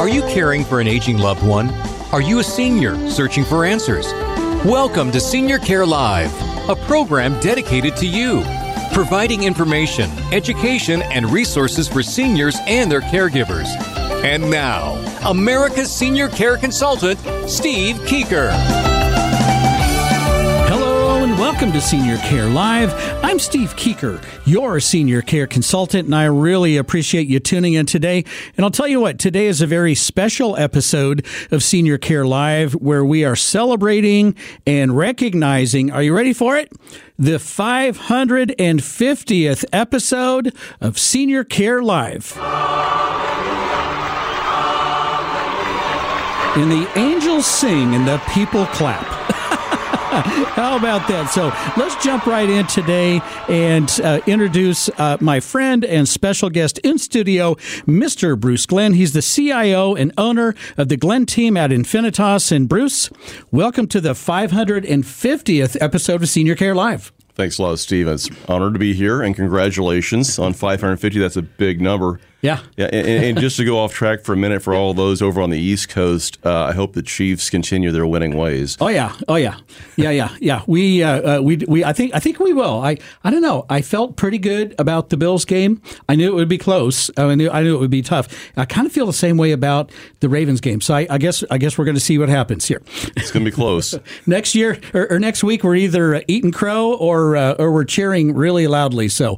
Are you caring for an aging loved one? Are you a senior searching for answers? Welcome to Senior Care Live, a program dedicated to you, providing information, education, and resources for seniors and their caregivers. And now, America's Senior Care Consultant, Steve Keeker. Welcome to Senior Care Live. I'm Steve Keeker, your Senior Care Consultant, and I really appreciate you tuning in today. And I'll tell you what, today is a very special episode of Senior Care Live where we are celebrating and recognizing, are you ready for it? The 550th episode of Senior Care Live. And the angels sing and the people clap. How about that? So let's jump right in today and introduce my friend and special guest in studio, Mr. Bruce Glenn. He's the CIO and owner of the Glenn team at Infinitas. And Bruce, welcome to the 550th episode of Senior Care Live. Thanks a lot, Steve. It's an honor to be here, and congratulations on 550. That's a big number. Yeah. And just to go off track for a minute for all those over on the East Coast, I hope the Chiefs continue their winning ways. Oh yeah. We I think we will. I don't know. I felt pretty good about the Bills game. I knew it would be close. I knew it would be tough. I kind of feel the same way about the Ravens game. So I guess we're going to see what happens here. It's going to be close. Next year or next week, we're either eating crow or we're cheering really loudly. So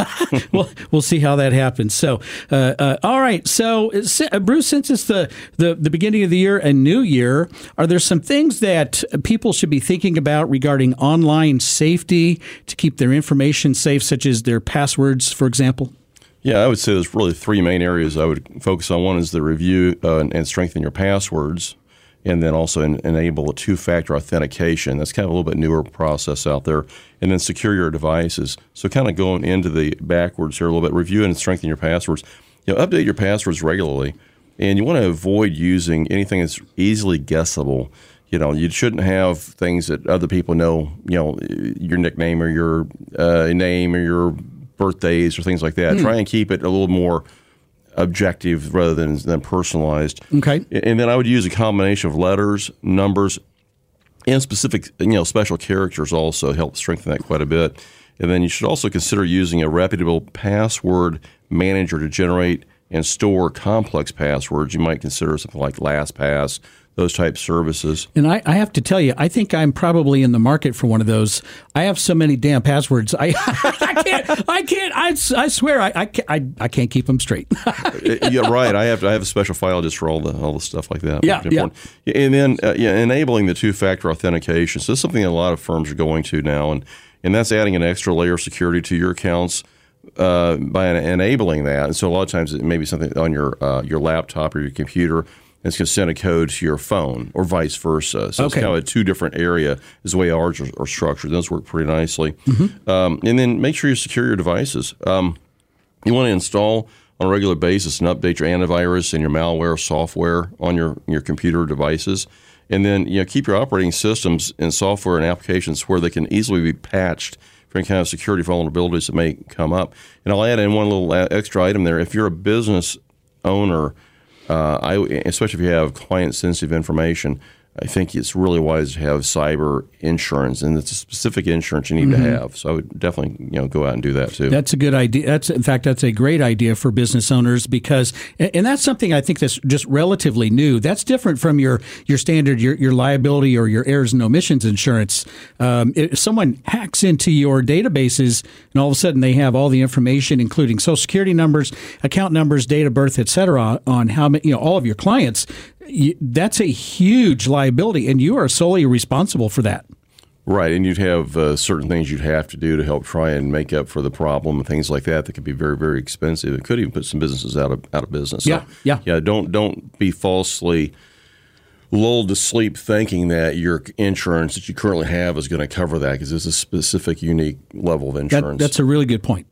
we'll see how that happens. So. All right. So, Bruce, since it's the beginning of the year and New Year, are there some things that people should be thinking about regarding online safety to keep their information safe, such as their passwords, for example? Yeah, I would say there's really three main areas I would focus on. One is the review and strengthen your passwords, and then also enable a two-factor authentication. That's kind of a little bit newer process out there. And then secure your devices. So kind of going into the backwards here a little bit, review and strengthen your passwords. Update your passwords regularly. And you want to avoid using anything that's easily guessable. You shouldn't have things that other people know, your nickname or your name or your birthdays or things like that. Try and keep it a little more objective rather than personalized. Okay. And then I would use a combination of letters, numbers, and specific, special characters also help strengthen that quite a bit. And then you should also consider using a reputable password manager to generate and store complex passwords. You might consider something like LastPass, those type services. And I have to tell you, I think I'm probably in the market for one of those. I have so many damn passwords. I can't. I swear I can't keep them straight. Yeah, right. I have a special file just for all the stuff like that. Yeah. And then enabling the two-factor authentication. So this is something that a lot of firms are going to now, and that's adding an extra layer of security to your accounts by enabling that. And so a lot of times it may be something on your laptop or your computer. It's going to send a code to your phone or vice versa. So It's kind of a two different area is the way ours are structured. Those work pretty nicely. Mm-hmm. And then make sure you secure your devices. You want to install on a regular basis and update your antivirus and your malware software on your computer devices. And then keep your operating systems and software and applications where they can easily be patched for any kind of security vulnerabilities that may come up. And I'll add in one little extra item there. If you're a business owner, especially if you have client-sensitive information, I think it's really wise to have cyber insurance, and it's a specific insurance you need to have. So I would definitely, go out and do that too. That's a good idea. That's a great idea for business owners because, and that's something I think that's just relatively new. That's different from your standard, your liability or your errors and omissions insurance. If someone hacks into your databases and all of a sudden they have all the information, including social security numbers, account numbers, date of birth, et cetera, on how many, all of your clients, that's a huge liability, and you are solely responsible for that. Right, and you'd have certain things you'd have to do to help try and make up for the problem and things like that that could be very, very expensive. It could even put some businesses out of business. So, yeah. Don't be falsely lulled to sleep thinking that your insurance that you currently have is going to cover that because it's a specific, unique level of insurance. That's a really good point.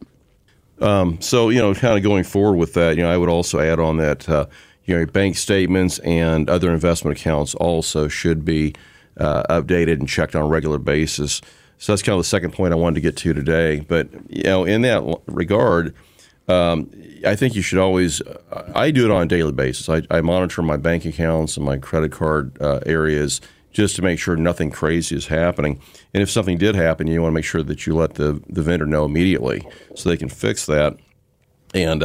So, kind of going forward with that, I would also add on that bank statements and other investment accounts also should be updated and checked on a regular basis. So that's kind of the second point I wanted to get to today. But, in that regard, I think you should always. I do it on a daily basis. I monitor my bank accounts and my credit card areas just to make sure nothing crazy is happening. And if something did happen, you want to make sure that you let the vendor know immediately so they can fix that. And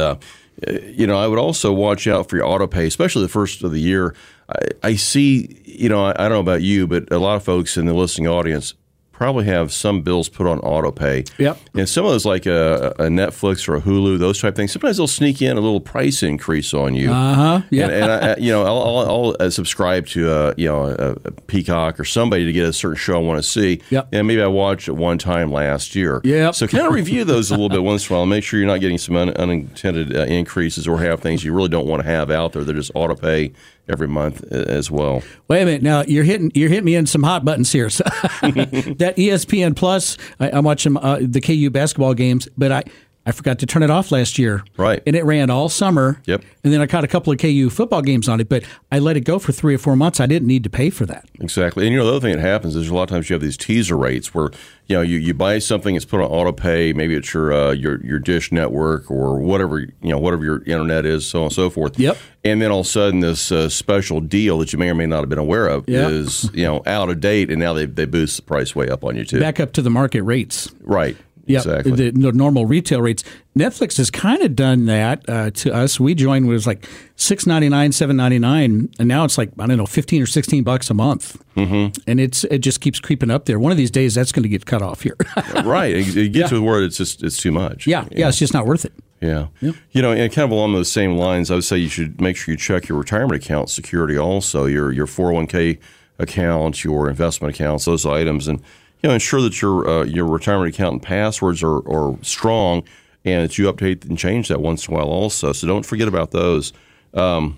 I would also watch out for your auto pay, especially the first of the year. I see, I don't know about you, but a lot of folks in the listening audience probably have some bills put on auto pay. Yep. And some of those, like a Netflix or a Hulu, those type of things, sometimes they'll sneak in a little price increase on you. Yeah. And I'll subscribe to a Peacock or somebody to get a certain show I want to see. Yep. And maybe I watched it one time last year. Yep. So kind of review those a little bit once in a while. Make sure you're not getting some unintended increases or have things you really don't want to have out there that just auto pay every month as well. Wait a minute. Now you're hitting me in some hot buttons here. So that ESPN Plus, I'm watching the KU basketball games, but I forgot to turn it off last year. Right. And it ran all summer. Yep. And then I caught a couple of KU football games on it, but I let it go for 3 or 4 months. I didn't need to pay for that. Exactly. And the other thing that happens is a lot of times you have these teaser rates where you buy something, it's put on auto pay, maybe it's your Dish network or whatever your internet is, so on and so forth. Yep. And then all of a sudden this special deal that you may or may not have been aware of is out of date, and now they boost the price way up on you too. Back up to the market rates. Right. Yeah, exactly. The normal retail rates. Netflix has kind of done that to us. We joined when it was like $6.99, $7.99, and now it's like, I don't know, $15 or $16 a month. Mm-hmm. And it just keeps creeping up there. One of these days, that's going to get cut off here. Right. It gets to where it's too much. Yeah, it's just not worth it. Yeah. Yep. And kind of along those same lines, I would say you should make sure you check your retirement account security also, your 401k account, your investment accounts, those items, and ensure that your retirement account and passwords are strong, and that you update and change that once in a while also. So don't forget about those. And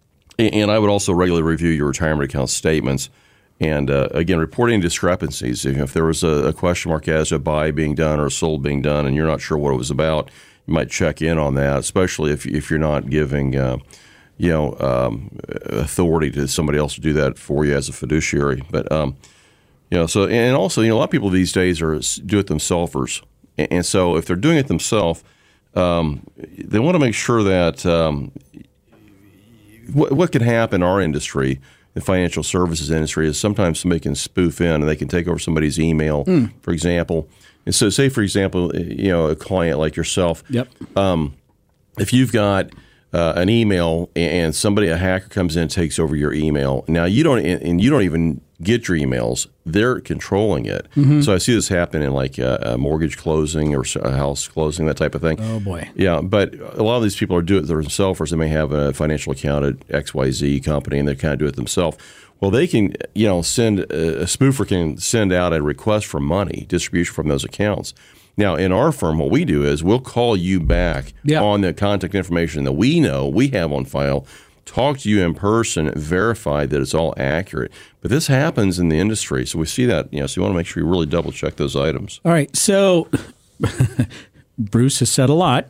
I would also regularly review your retirement account statements. And again, reporting discrepancies. If there was a question mark as to a buy being done or a sold being done, and you're not sure what it was about, you might check in on that, especially if you're not giving authority to somebody else to do that for you as a fiduciary. But so and also, a lot of people these days are do-it-themselfers, and so if they're doing it themselves, they want to make sure that what can happen in our industry, the financial services industry, is sometimes somebody can spoof in and they can take over somebody's email, for example. And so, say for example, a client like yourself, yep. If you've got an email and a hacker comes in and takes over your email, now you don't even get your emails. They're controlling it. Mm-hmm. So I see this happen in like a mortgage closing or a house closing, that type of thing. Oh, boy. Yeah, but a lot of these people are doing it themselves, or they may have a financial account at XYZ company and they kind of do it themselves. Well, they can, send a spoofer can send out a request for money, distribution from those accounts. Now, in our firm, what we do is we'll call you back on the contact information that we know we have on file, talk to you in person, verify that it's all accurate. But this happens in the industry, so we see that. So you want to make sure you really double check those items. All right, so Bruce has said a lot.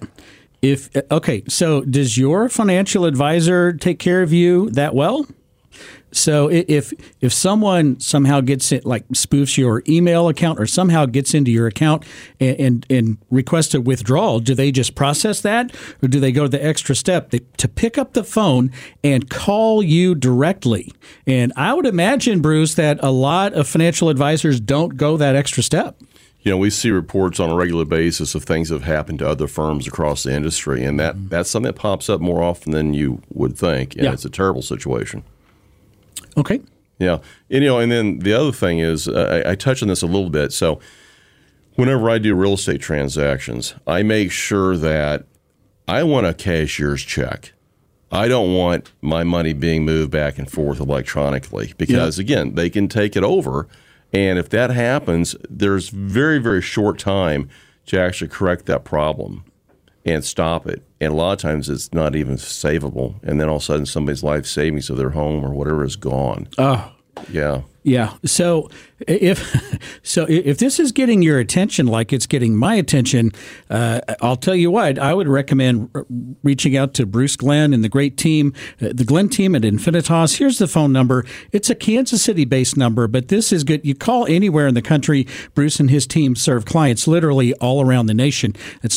So does your financial advisor take care of you that well? So if someone somehow gets it, like spoofs your email account or somehow gets into your account and requests a withdrawal, do they just process that, or do they go the extra step to pick up the phone and call you directly? And I would imagine, Bruce, that a lot of financial advisors don't go that extra step. We see reports on a regular basis of things that have happened to other firms across the industry, and that's something that pops up more often than you would think, and it's a terrible situation. Okay. Yeah. And then the other thing is, I touch on this a little bit. So whenever I do real estate transactions, I make sure that I want a cashier's check. I don't want my money being moved back and forth electronically because, again, they can take it over. And if that happens, there's very, very short time to actually correct that problem and stop it. And a lot of times it's not even savable. And then all of a sudden somebody's life savings of their home or whatever is gone. Oh. Yeah. Yeah. So if this is getting your attention like it's getting my attention, I'll tell you what, I would recommend reaching out to Bruce Glenn and the great team, the Glenn team at Infinitas. Here's the phone number. It's a Kansas City-based number, but this is good. You call anywhere in the country. Bruce and his team serve clients literally all around the nation. It's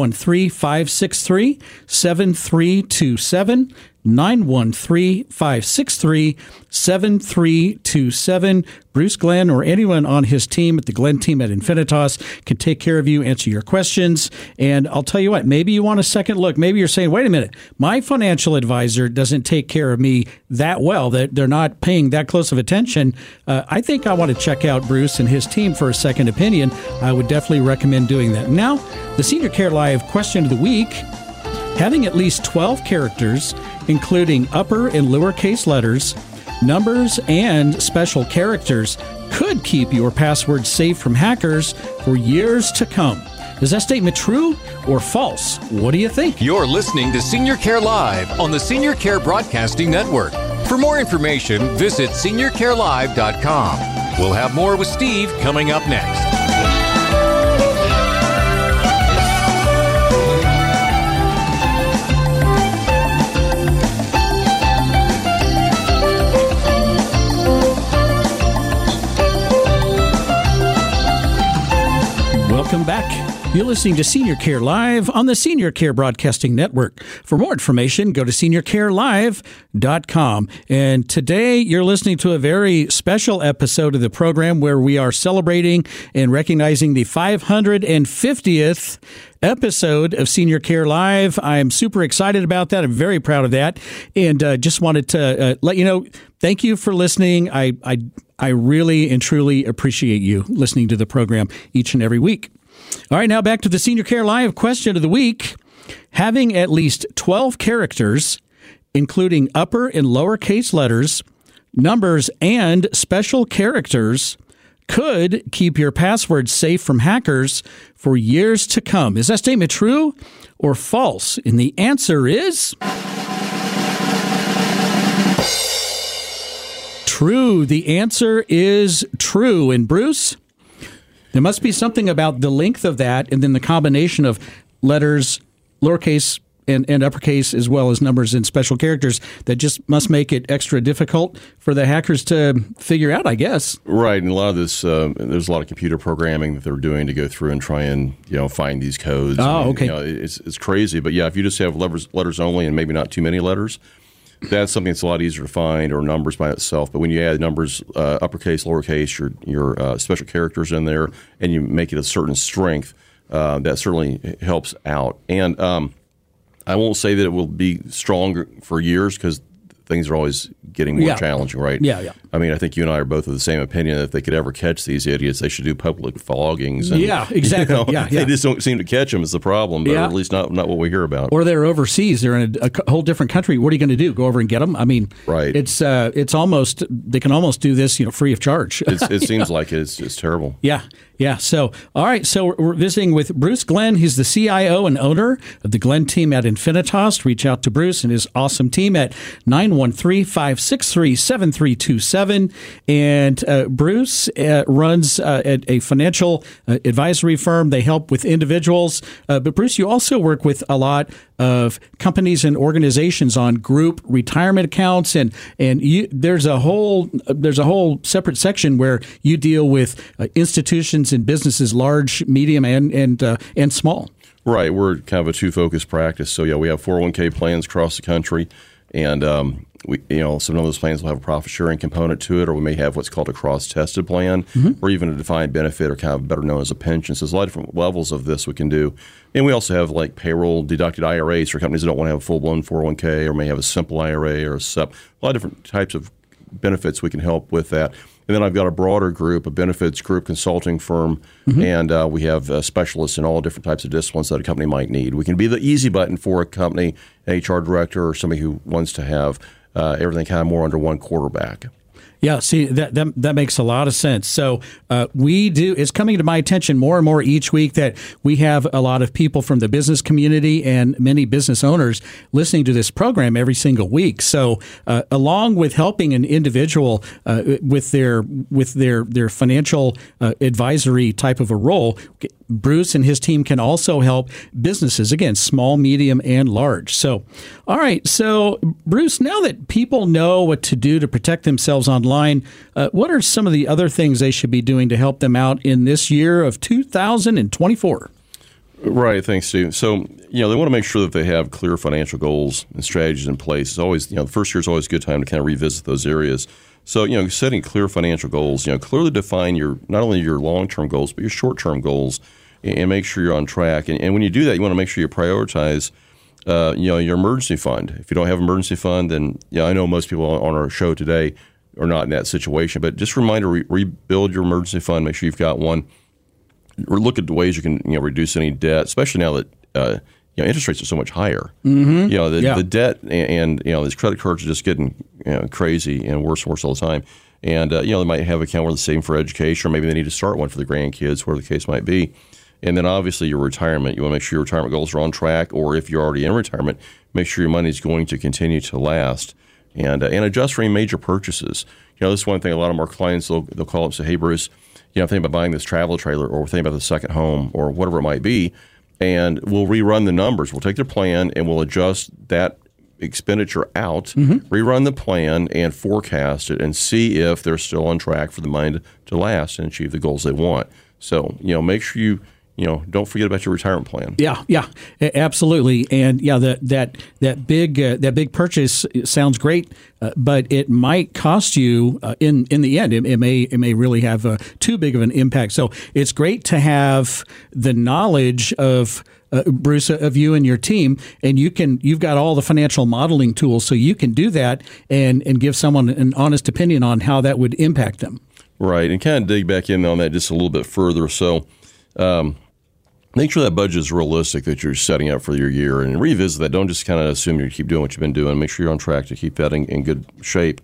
913-563-7327. 913-563-7327. Bruce Glenn or anyone on his team at the Glenn team at Infinitas can take care of you, answer your questions. And I'll tell you what, maybe you want a second look. Maybe you're saying, wait a minute, my financial advisor doesn't take care of me that well, that they're not paying that close of attention. I think I want to check out Bruce and his team for a second opinion. I would definitely recommend doing that. Now, the Senior Care Live question of the week. Having at least 12 characters, including upper and lowercase letters, numbers, and special characters, could keep your password safe from hackers for years to come. Is that statement true or false? What do you think? You're listening to Senior Care Live on the Senior Care Broadcasting Network. For more information, visit seniorcarelive.com. We'll have more with Steve coming up next. Welcome back. You're listening to Senior Care Live on the Senior Care Broadcasting Network. For more information, go to seniorcarelive.com. And today you're listening to a very special episode of the program where we are celebrating and recognizing the 550th episode of Senior Care Live. I'm super excited about that. I'm very proud of that. And just wanted to let you know, thank you for listening. I really and truly appreciate you listening to the program each and every week. All right, now back to the Senior Care Live question of the week. Having at least 12 characters, including upper and lowercase letters, numbers, and special characters, could keep your password safe from hackers for years to come. Is that statement true or false? And the answer is true. The answer is true. And Bruce, there must be something about the length of that and then the combination of letters, lowercase and uppercase, as well as numbers and special characters that just must make it extra difficult for the hackers to figure out, I guess. Right. And a lot of this, there's a lot of computer programming that they're doing to go through and try and, find these codes. Okay. It's crazy. But yeah, if you just have letters only and maybe not too many letters, that's something that's a lot easier to find, or numbers by itself. But when you add numbers, uppercase, lowercase, your special characters in there, and you make it a certain strength, that certainly helps out. And I won't say that it will be strong for years because things are always getting more challenging, right? Yeah. I mean, I think you and I are both of the same opinion that if they could ever catch these idiots, they should do public floggings. And, yeah, exactly. They just don't seem to catch them is the problem, but at least not what we hear about. Or they're overseas. They're in a whole different country. What are you going to do? Go over and get them? I mean, right. It's almost, they can almost do this, free of charge. It seems like it's terrible. Yeah. So, all right. So we're visiting with Bruce Glenn. He's the CIO and owner of the Glenn team at Infinitas. Reach out to Bruce and his awesome team at 913-563-7327. And Bruce runs a financial advisory firm. They help with individuals. But Bruce, you also work with a lot of companies and organizations on group retirement accounts, and there's a whole separate section where you deal with institutions and businesses, large, medium, and small. Right, we're kind of a two-focused practice. So we have 401k plans across the country, and some of those plans will have a profit sharing component to it, or we may have what's called a cross-tested plan, or even a defined benefit, or kind of better known as a pension. So there's a lot of different levels of this we can do. And we also have like payroll deducted IRAs for companies that don't want to have a full-blown 401k, or may have a simple IRA or a SEP. A lot of different types of benefits we can help with that. And then I've got a broader group, a benefits group consulting firm, and we have specialists in all different types of disciplines that a company might need. We can be the easy button for a company, HR director, or somebody who wants to have everything kind of more under one quarterback. Yeah, see, that makes a lot of sense. So it's coming to my attention more and more each week that we have a lot of people from the business community and many business owners listening to this program every single week. So along with helping an individual with their financial advisory type of a role, Bruce and his team can also help businesses, again, small, medium, and large. So, all right. So, Bruce, now that people know what to do to protect themselves online, what are some of the other things they should be doing to help them out in this year of 2024? Right. Thanks, Steve. So, they want to make sure that they have clear financial goals and strategies in place. It's always, the first year is always a good time to kind of revisit those areas. So, setting clear financial goals, clearly define not only your long-term goals, but your short-term goals, and make sure you're on track. And when you do that, you want to make sure you prioritize, your emergency fund. If you don't have an emergency fund, then, I know most people on our show today are not in that situation, but just a reminder, rebuild your emergency fund, make sure you've got one, or look at the ways you can, reduce any debt, especially now that, interest rates are so much higher. Mm-hmm. The debt and these credit cards are just getting crazy and worse all the time. And they might have an account where they're saving for education, or maybe they need to start one for the grandkids, whatever the case might be. And then obviously your retirement. You want to make sure your retirement goals are on track, or if you're already in retirement, make sure your money is going to continue to last. And adjust for any major purchases. This is one thing a lot of our clients they'll call up and say, "Hey, Bruce, I'm thinking about buying this travel trailer, or we're thinking about the second home, or whatever it might be." And we'll rerun the numbers. We'll take their plan and we'll adjust that expenditure out, rerun the plan and forecast it, and see if they're still on track for the money to last and achieve the goals they want. So, make sure you don't forget about your retirement plan. Yeah, absolutely. And that big purchase sounds great, but it might cost you in the end. It may really have too big of an impact. So it's great to have the knowledge of Bruce, of you and your team, and you've got all the financial modeling tools, so you can do that and give someone an honest opinion on how that would impact them. Right, and kind of dig back in on that just a little bit further. So. Make sure that budget is realistic that you're setting up for your year, and revisit that. Don't just kind of assume you keep doing what you've been doing. Make sure you're on track to keep that in good shape,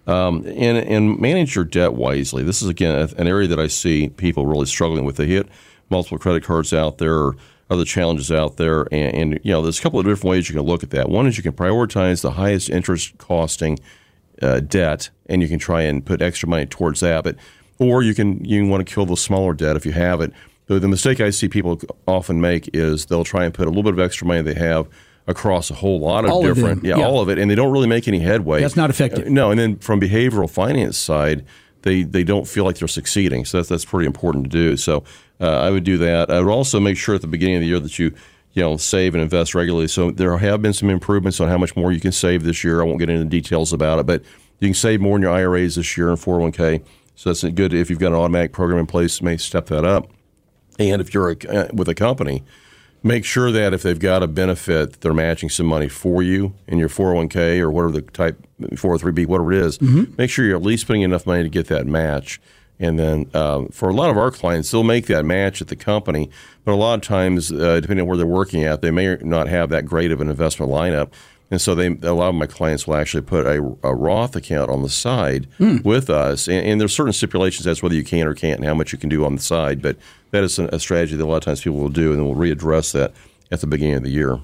and manage your debt wisely. This is, again, an area that I see people really struggling with. They hit multiple credit cards out there, or other challenges out there, and there's a couple of different ways you can look at that. One is you can prioritize the highest interest costing debt, and you can try and put extra money towards that. Or you want to kill the smaller debt if you have it. The mistake I see people often make is they'll try and put a little bit of extra money they have across a whole lot of all of it, and they don't really make any headway. That's not effective. No, and then from behavioral finance side, they don't feel like they're succeeding. So that's pretty important to do. So I would do that. I would also make sure at the beginning of the year that you save and invest regularly. So there have been some improvements on how much more you can save this year. I won't get into the details about it, but you can save more in your IRAs this year and 401k. So that's good. If you've got an automatic program in place, you may step that up. And if you're with a company, make sure that if they've got a benefit, they're matching some money for you in your 401k or whatever the type, 403b, whatever it is. Mm-hmm. Make sure you're at least putting enough money to get that match. And then for a lot of our clients, they'll make that match at the company. But a lot of times, depending on where they're working at, they may not have that great of an investment lineup. And so a lot of my clients will actually put a Roth account on the side with us. And there's certain stipulations as to whether you can or can't and how much you can do on the side. But that is a strategy that a lot of times people will do, and then we'll readdress that at the beginning of the year.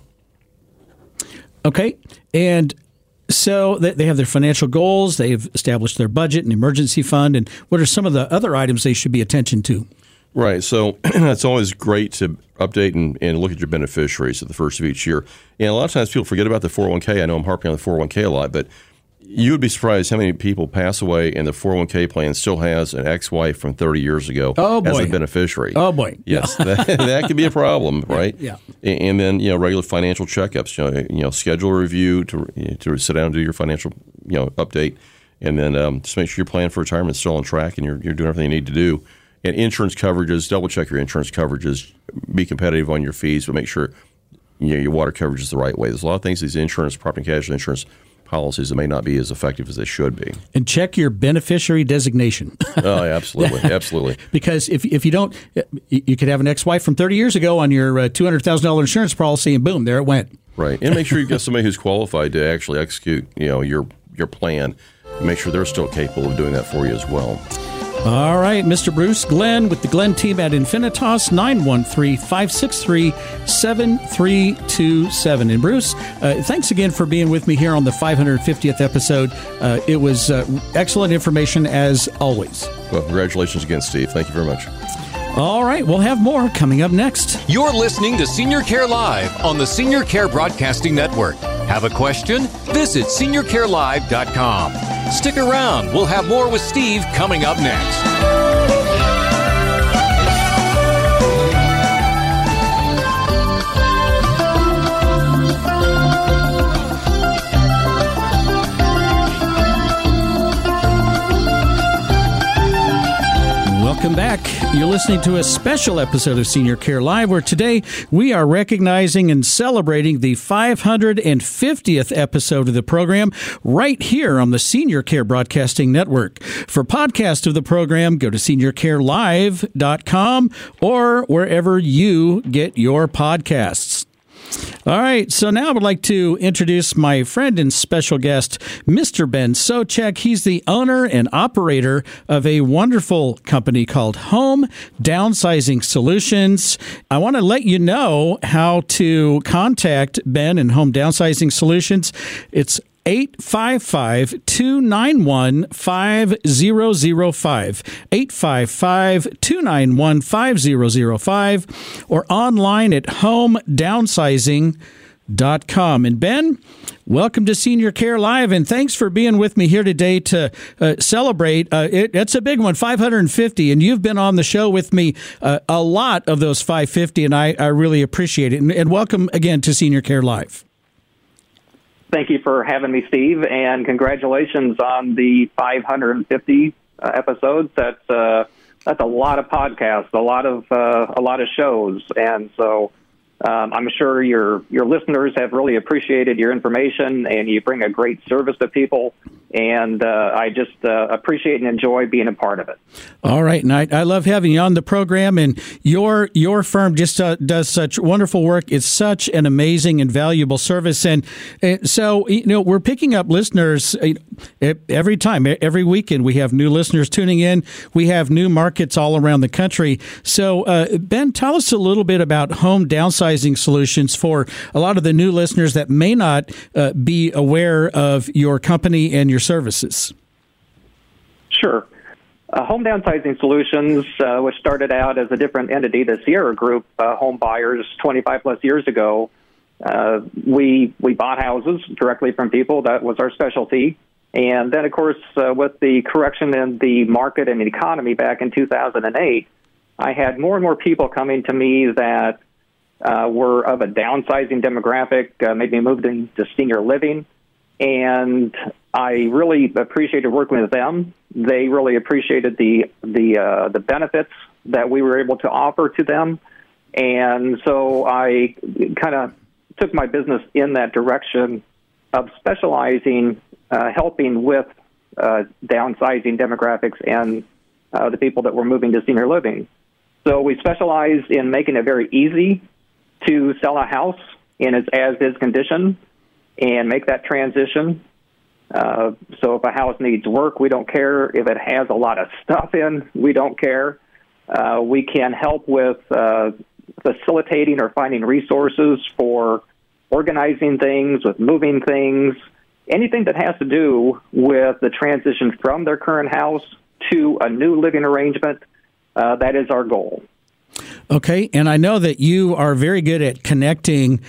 Okay. And so they have their financial goals. They've established their budget and emergency fund. And what are some of the other items they should be attention to? Right. So it's always great to update and look at your beneficiaries at the first of each year. And a lot of times people forget about the 401k. I know I'm harping on the 401k a lot, but you would be surprised how many people pass away and the 401k plan still has an ex-wife from 30 years ago as a beneficiary. Oh, boy. Yes, that could be a problem, right? Yeah. And then, regular financial checkups, schedule a review to sit down and do your financial, update. And then just make sure your plan for retirement is still on track and you're doing everything you need to do. And insurance coverages, double check your insurance coverages, be competitive on your fees, but make sure your water coverage is the right way. There's a lot of things, these insurance, property and casualty insurance policies that may not be as effective as they should be. And check your beneficiary designation. Oh, absolutely. Absolutely. Because if you don't, you could have an ex-wife from 30 years ago on your $200,000 insurance policy and boom, there it went. Right. And make sure you've got somebody who's qualified to actually execute, your plan. make sure they're still capable of doing that for you as well. All right, Mr. Bruce Glenn with the Glenn team at Infinitas, 913-563-7327. And Bruce, thanks again for being with me here on the 550th episode. It was excellent information as always. Well, congratulations again, Steve. Thank you very much. All right, we'll have more coming up next. You're listening to Senior Care Live on the Senior Care Broadcasting Network. Have a question? Visit seniorcarelive.com. Stick around. We'll have more with Steve coming up next. Welcome back. You're listening to a special episode of Senior Care Live, where today we are recognizing and celebrating the 550th episode of the program right here on the Senior Care Broadcasting Network. For podcast of the program, go to seniorcarelive.com or wherever you get your podcasts. All right, so now I would like to introduce my friend and special guest, Mr. Ben Socek. He's the owner and operator of a wonderful company called Home Downsizing Solutions. I want to let you know how to contact Ben and Home Downsizing Solutions. It's 855-291-5005, 855-291-5005, or online at homedownsizing.com. And Ben, welcome to Senior Care Live, and thanks for being with me here today to celebrate. It's a big one, 550, and you've been on the show with me a lot of those 550, and I really appreciate it. And welcome again to Senior Care Live. Thank you for having me, Steve, and congratulations on the 550 episodes. That's a lot of podcasts, a lot of shows, and so I'm sure your listeners have really appreciated your information, and you bring a great service to people. And I just appreciate and enjoy being a part of it. All right, and I love having you on the program, and your firm just does such wonderful work. It's such an amazing and valuable service, and so we're picking up listeners every time, every weekend. We have new listeners tuning in. We have new markets all around the country. So, Ben, tell us a little bit about Home Downsizing Solutions for a lot of the new listeners that may not be aware of your company and your services. Sure. Home Downsizing Solutions, which started out as a different entity, the Sierra Group Home Buyers 25 plus years ago, we bought houses directly from people. That was our specialty. And then, of course, with the correction in the market and the economy back in 2008, I had more and more people coming to me that were of a downsizing demographic, maybe moved into senior living. And I really appreciated working with them. They really appreciated the benefits that we were able to offer to them. And so I kind of took my business in that direction of specializing, helping with downsizing demographics and the people that were moving to senior living. So we specialize in making it very easy to sell a house in its as-is condition and make that transition. So if a house needs work, we don't care. If it has a lot of stuff in, we don't care. We can help with facilitating or finding resources for organizing things, with moving things, anything that has to do with the transition from their current house to a new living arrangement. That is our goal. Okay, and I know that you are very good at connecting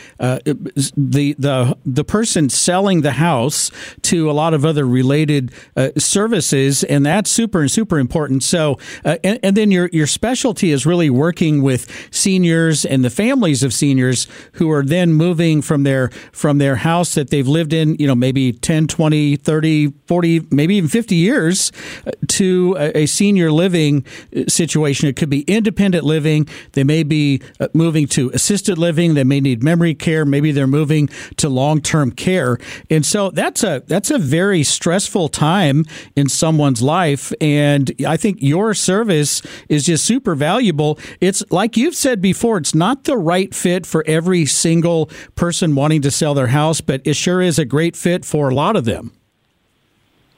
the person selling the house to a lot of other related services, and that's super important. So, and then your specialty is really working with seniors and the families of seniors who are then moving from their house that they've lived in, maybe 10, 20, 30, 40, maybe even 50 years to a senior living situation. It could be independent living. They may be moving to assisted living. They may need memory care. Maybe they're moving to long-term care. And so that's a very stressful time in someone's life. And I think your service is just super valuable. It's like you've said before, it's not the right fit for every single person wanting to sell their house, but it sure is a great fit for a lot of them.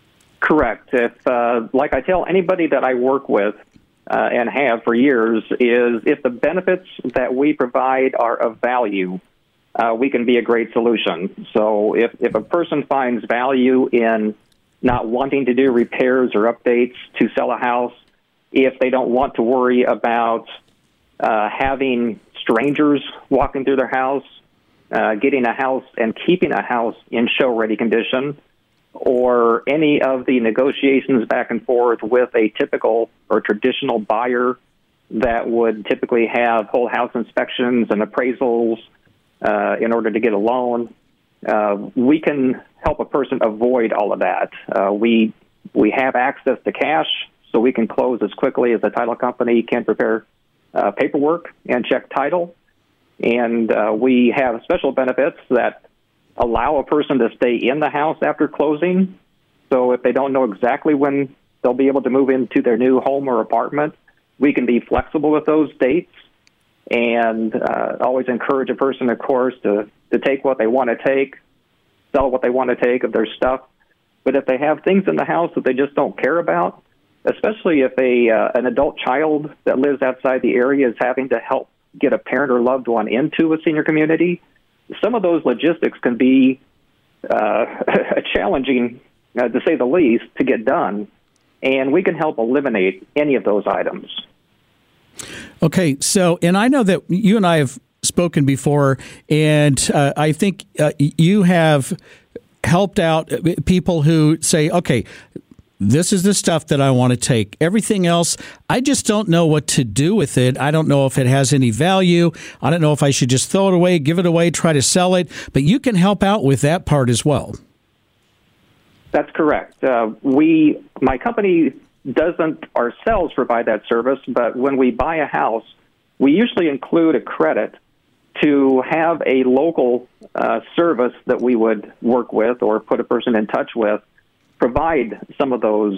Correct. If, like I tell anybody that I work with and have for years, is if the benefits that we provide are of value, we can be a great solution. So if a person finds value in not wanting to do repairs or updates to sell a house, if they don't want to worry about having strangers walking through their house, getting a house and keeping a house in show-ready condition, or any of the negotiations back and forth with a typical or traditional buyer that would typically have whole house inspections and appraisals in order to get a loan, we can help a person avoid all of that. We have access to cash, so we can close as quickly as the title company can prepare paperwork and check title. And we have special benefits that allow a person to stay in the house after closing. So if they don't know exactly when they'll be able to move into their new home or apartment, we can be flexible with those dates and always encourage a person, of course, to take what they want to take, sell what they want to take of their stuff. But if they have things in the house that they just don't care about, especially if an adult child that lives outside the area is having to help get a parent or loved one into a senior community, some of those logistics can be challenging, to say the least, to get done. And we can help eliminate any of those items. Okay, so, and I know that you and I have spoken before, and I think you have helped out people who say, okay, this is the stuff that I want to take. Everything else, I just don't know what to do with it. I don't know if it has any value. I don't know if I should just throw it away, give it away, try to sell it. But you can help out with that part as well. That's correct. My company doesn't ourselves provide that service, but when we buy a house, we usually include a credit to have a local service that we would work with or put a person in touch with provide some of those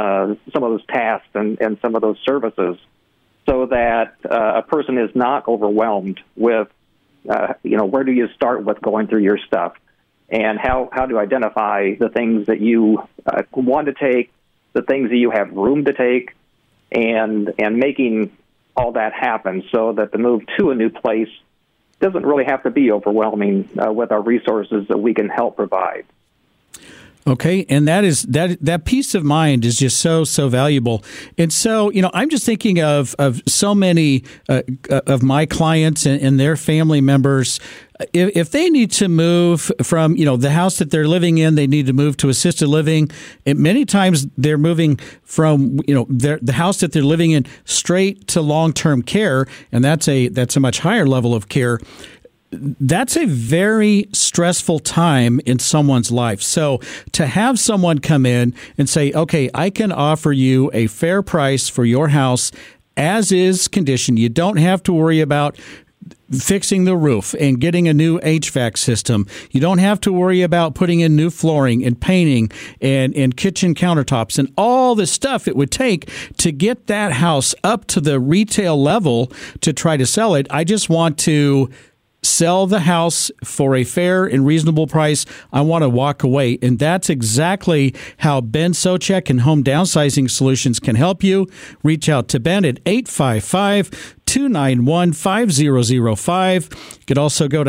tasks and some of those services, so that a person is not overwhelmed with, where do you start with going through your stuff, and how to identify the things that you want to take, the things that you have room to take, and making all that happen so that the move to a new place doesn't really have to be overwhelming with our resources that we can help provide. Okay, and that peace of mind is just so valuable. And so, I'm just thinking of so many of my clients and their family members. If they need to move from, the house that they're living in, they need to move to assisted living. And many times they're moving from, the house that they're living in straight to long-term care, and that's a much higher level of care. That's a very stressful time in someone's life. So to have someone come in and say, okay, I can offer you a fair price for your house as is condition. You don't have to worry about fixing the roof and getting a new HVAC system. You don't have to worry about putting in new flooring and painting and kitchen countertops and all the stuff it would take to get that house up to the retail level to try to sell it. I just want to sell the house for a fair and reasonable price. I want to walk away. And that's exactly how Ben Socek and Home Downsizing Solutions can help you. Reach out to Ben at 855-291-5005. You could also go to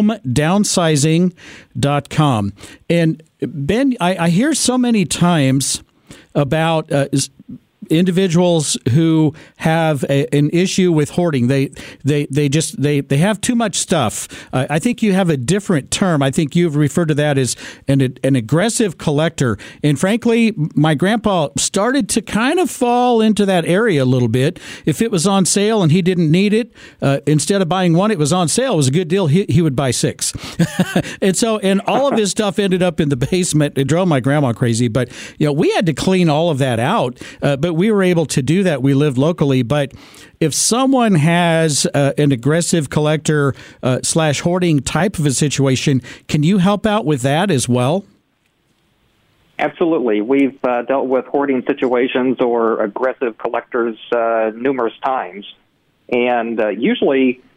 homedownsizing.com. And Ben, I hear so many times about individuals who have an issue with hoarding. They have too much stuff. I think you have a different term. I think you've referred to that as an aggressive collector. And frankly, my grandpa started to kind of fall into that area a little bit. If it was on sale and he didn't need it, instead of buying one, it was on sale. It was a good deal. He would buy 6. and all of his stuff ended up in the basement. It drove my grandma crazy. But we had to clean all of that out. But we were able to do that. We lived locally. But if someone has an aggressive collector / hoarding type of a situation, can you help out with that as well? Absolutely. We've dealt with hoarding situations or aggressive collectors numerous times. And usually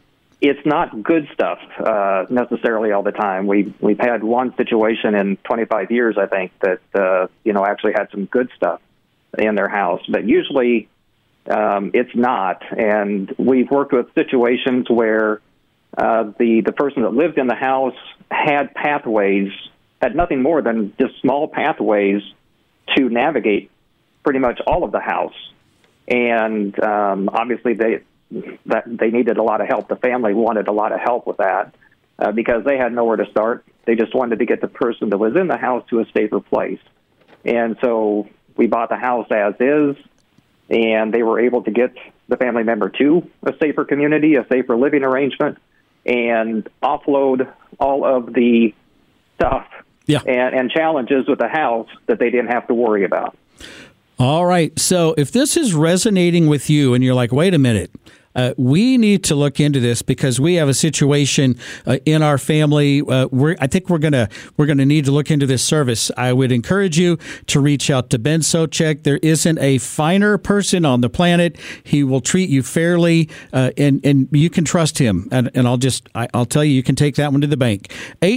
it's not good stuff necessarily all the time. We've had one situation in 25 years, I think, that actually had some good stuff in their house, but usually it's not. And we've worked with situations where the person that lived in the house had nothing more than just small pathways to navigate pretty much all of the house. And obviously they needed a lot of help. The family wanted a lot of help with that because they had nowhere to start. They just wanted to get the person that was in the house to a safer place. And so we bought the house as is, and they were able to get the family member to a safer community, a safer living arrangement, and offload all of the stuff and challenges with the house that they didn't have to worry about. All right. So if this is resonating with you and you're like, wait a minute, we need to look into this because we have a situation in our family. I think we're gonna need to look into this service. I would encourage you to reach out to Ben Socek. There isn't a finer person on the planet. He will treat you fairly, and you can trust him. And I'll tell you can take that one to the bank.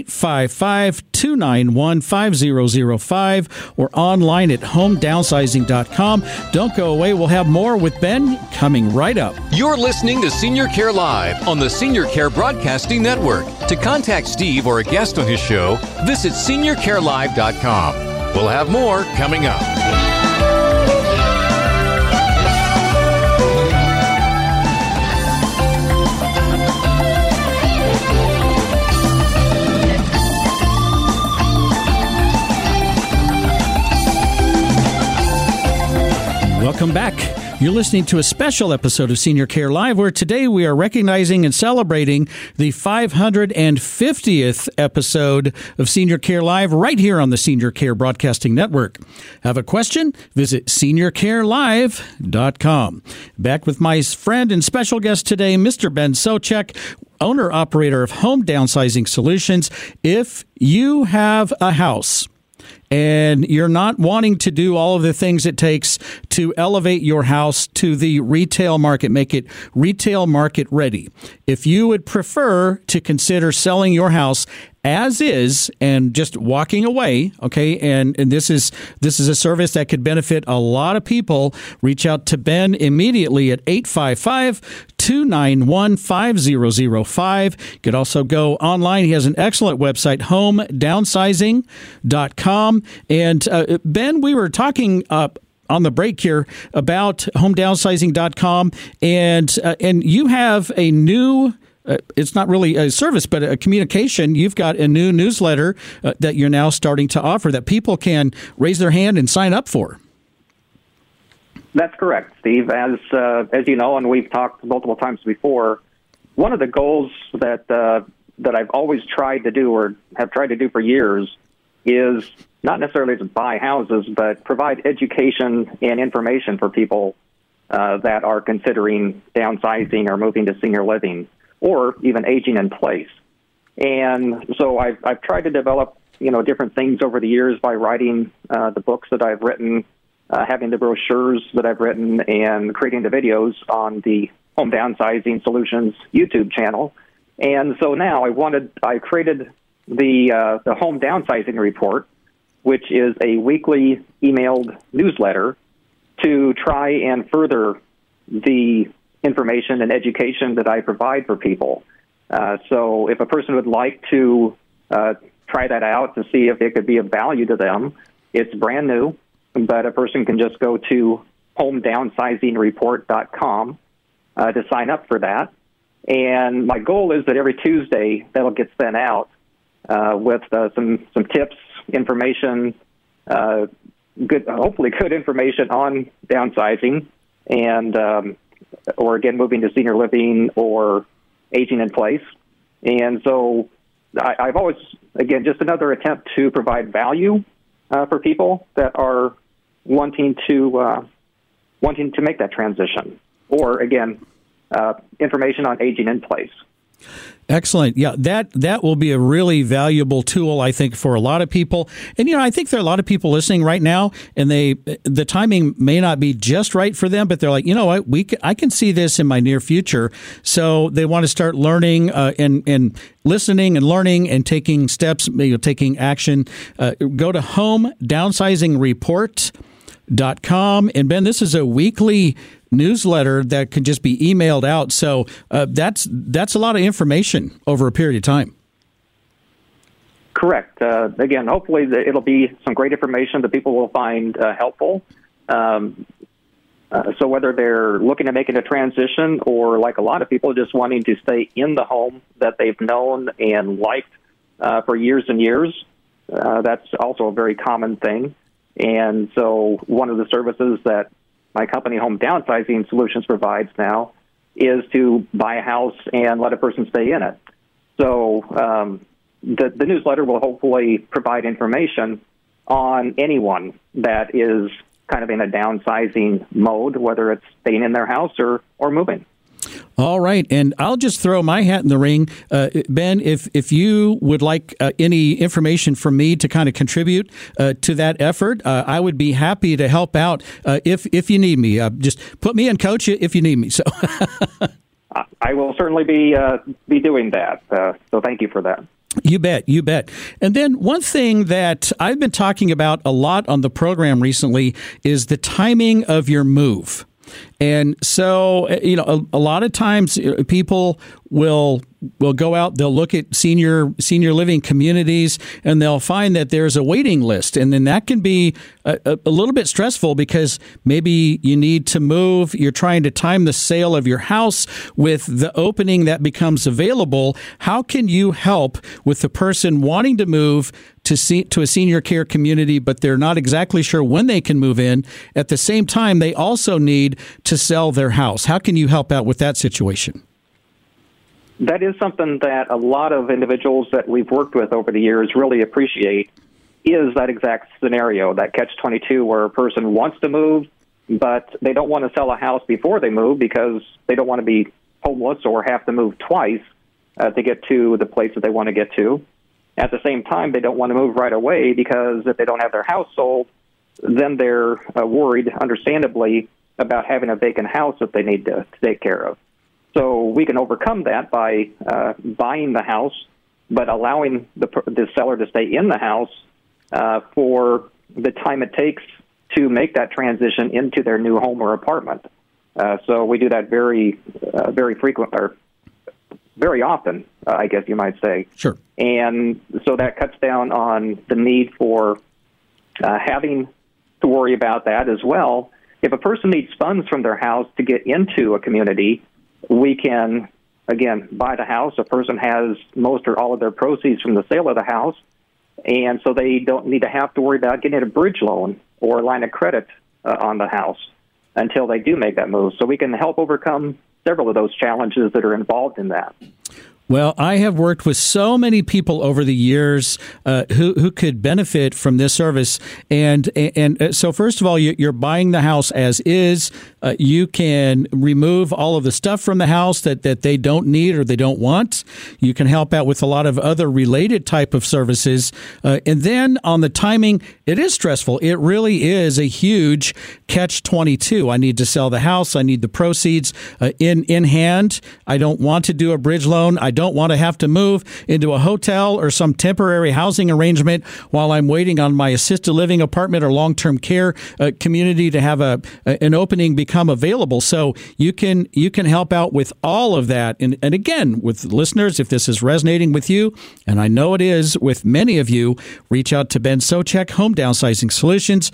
855-291-5005 or online at homedownsizing.com. Don't go away. We'll have more with Ben coming right up. You're listening to Senior Care Live on the Senior Care Broadcasting Network. To contact Steve or a guest on his show, visit seniorcarelive.com. We'll have more coming up. Welcome back. You're listening to a special episode of Senior Care Live, where today we are recognizing and celebrating the 550th episode of Senior Care Live right here on the Senior Care Broadcasting Network. Have a question? Visit seniorcarelive.com. Back with my friend and special guest today, Mr. Ben Socek, owner-operator of Home Downsizing Solutions. If you have a house and you're not wanting to do all of the things it takes to elevate your house to the retail market, make it retail market ready. If you would prefer to consider selling your house as is and just walking away, okay, and this is a service that could benefit a lot of people, reach out to Ben immediately at 855-291-5005. You could also go online. He has an excellent website, homedownsizing.com. And Ben, we were talking on the break here about homedownsizing.com, and you have a new it's not really a service, but a communication. You've got a new newsletter that you're now starting to offer that people can raise their hand and sign up for. That's correct, Steve. As you know, and we've talked multiple times before, one of the goals that I've always tried to do, or have tried to do for years, is not necessarily to buy houses, but provide education and information for people that are considering downsizing or moving to senior living, or even aging in place. And so I've tried to develop, different things over the years by writing the books that I've written, having the brochures that I've written, and creating the videos on the Home Downsizing Solutions YouTube channel. And so now I created the Home Downsizing Report, which is a weekly emailed newsletter to try and further the information and education that I provide for people. So if a person would like to try that out to see if it could be of value to them, it's brand new, but a person can just go to homedownsizingreport.com to sign up for that. And my goal is that every Tuesday that'll get sent out with some tips, information, hopefully good information on downsizing and or again, moving to senior living or aging in place. And so I've always, again, just another attempt to provide value for people that are wanting to make that transition, or again, information on aging in place. Excellent. Yeah, that will be a really valuable tool, I think, for a lot of people. And, I think there are a lot of people listening right now, and the timing may not be just right for them, but they're like, I can see this in my near future. So they want to start learning and listening and learning and taking steps, taking action. Go to homedownsizing.report.com. And Ben, this is a weekly newsletter that can just be emailed out. So that's a lot of information over a period of time. Correct. Again, hopefully it'll be some great information that people will find helpful. So whether they're looking to making a transition or, like a lot of people, just wanting to stay in the home that they've known and liked for years and years, that's also a very common thing. And so one of the services that my company, Home Downsizing Solutions, provides now is to buy a house and let a person stay in it. So the newsletter will hopefully provide information on anyone that is kind of in a downsizing mode, whether it's staying in their house or moving. All right, and I'll just throw my hat in the ring. Ben, if you would like any information from me to kind of contribute to that effort, I would be happy to help out if you need me. Just put me in, coach, if you need me. So I will certainly be doing that. So thank you for that. You bet. And then one thing that I've been talking about a lot on the program recently is the timing of your move. And so, a lot of times people will go out, they'll look at senior living communities, and they'll find that there's a waiting list. And then that can be a little bit stressful because maybe you need to move. You're trying to time the sale of your house with the opening that becomes available. How can you help with the person wanting to move to a senior care community, but they're not exactly sure when they can move in? At the same time, they also need to sell their house. How can you help out with that situation? That is something that a lot of individuals that we've worked with over the years really appreciate, is that exact scenario, that catch-22, where a person wants to move, but they don't want to sell a house before they move because they don't want to be homeless or have to move twice to get to the place that they want to get to. At the same time, they don't want to move right away because if they don't have their house sold, then they're worried, understandably, about having a vacant house that they need to take care of. So we can overcome that by buying the house, but allowing the seller to stay in the house for the time it takes to make that transition into their new home or apartment. So we do that very frequent, or very often, I guess you might say. Sure. And so that cuts down on the need for having to worry about that as well. If a person needs funds from their house to get into a community, we can, again, buy the house. A person has most or all of their proceeds from the sale of the house, and so they don't need to have to worry about getting a bridge loan or a line of credit on the house until they do make that move. So we can help overcome several of those challenges that are involved in that. Well, I have worked with so many people over the years who could benefit from this service. And so, first of all, you're buying the house as is. You can remove all of the stuff from the house that they don't need or they don't want. You can help out with a lot of other related type of services. And then on the timing, it is stressful. It really is a huge catch-22. I need to sell the house. I need the proceeds in hand. I don't want to do a bridge loan. I don't want to have to move into a hotel or some temporary housing arrangement while I'm waiting on my assisted living apartment or long-term care community to have an opening become available. So you can help out with all of that. And again, with listeners, if this is resonating with you, and I know it is with many of you, reach out to Ben Socek, Home Downsizing Solutions,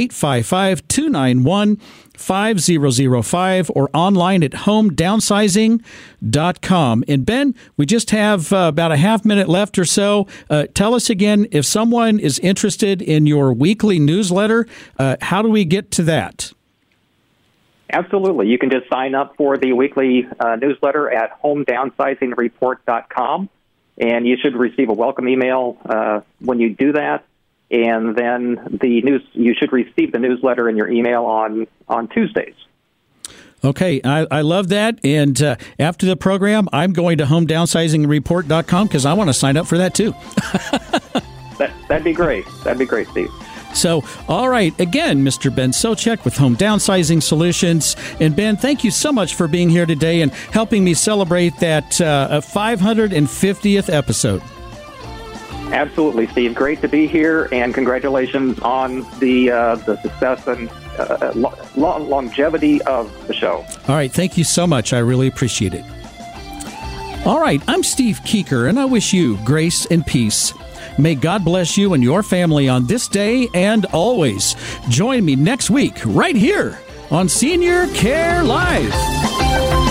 855-291-5005, or online at homedownsizing.com. And Ben, we just have about a half minute left or so. Tell us again, if someone is interested in your weekly newsletter, how do we get to that? Absolutely. You can just sign up for the weekly newsletter at homedownsizing.report.com, and you should receive a welcome email when you do that. And then you should receive the newsletter in your email on Tuesdays. Okay, I love that. And after the program, I'm going to homedownsizing.report.com because I want to sign up for that too. That'd be great. That'd be great, Steve. So, all right, again, Mr. Ben Socek with Home Downsizing Solutions. And Ben, thank you so much for being here today and helping me celebrate that 550th episode. Absolutely, Steve. Great to be here, and congratulations on the success and longevity of the show. All right, thank you so much. I really appreciate it. All right, I'm Steve Keeker, and I wish you grace and peace. May God bless you and your family on this day and always. Join me next week right here on Senior Care Live.